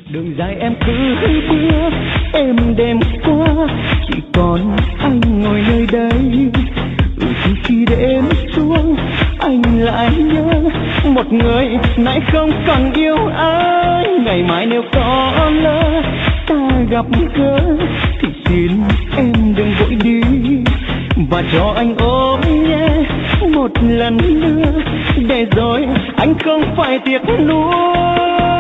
Đường dài em cứ bước êm đêm qua, chỉ còn anh ngồi nơi đây. Chỉ khi đêm xuống anh lại nhớ một người nay không còn yêu anh. Ngày mai nếu có lỡ ta gặp gỡ thì xin em đừng vội đi, và cho anh ôm nhé một lần nữa, để rồi anh không phải tiếc nuối.